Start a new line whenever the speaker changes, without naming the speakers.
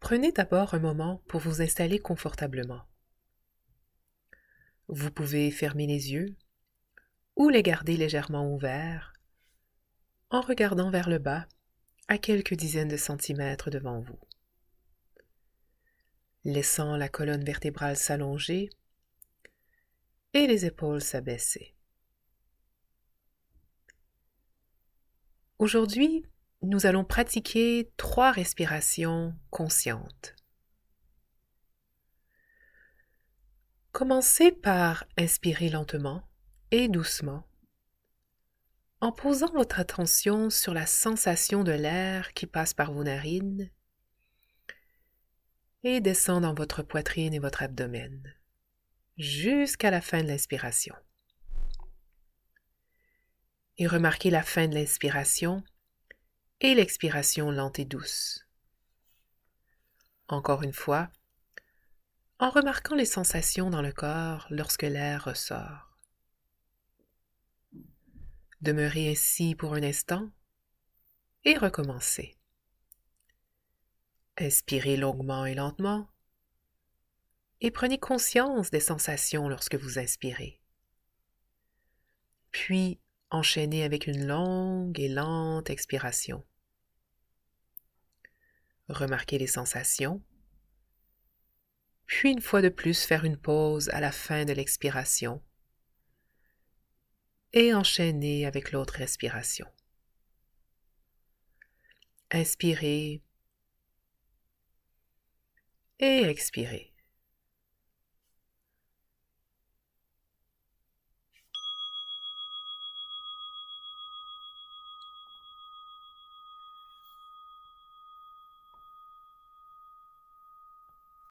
Prenez d'abord un moment pour vous installer confortablement. Vous pouvez fermer les yeux ou les garder légèrement ouverts en regardant vers le bas à quelques dizaines de centimètres devant vous. Laissant la colonne vertébrale s'allonger et les épaules s'abaisser. Aujourd'hui, nous allons pratiquer 3 respirations conscientes. Commencez par inspirer lentement et doucement, en posant votre attention sur la sensation de l'air qui passe par vos narines et descend dans votre poitrine et votre abdomen, jusqu'à la fin de l'inspiration. Et remarquez la fin de l'inspiration et l'expiration lente et douce. Encore une fois, en remarquant les sensations dans le corps lorsque l'air ressort. Demeurez ainsi pour un instant et recommencez. Inspirez longuement et lentement et prenez conscience des sensations lorsque vous inspirez. Puis, enchaînez avec une longue et lente expiration. Remarquez les sensations, puis une fois de plus faire une pause à la fin de l'expiration et enchaînez avec l'autre respiration. Inspirez et expirez.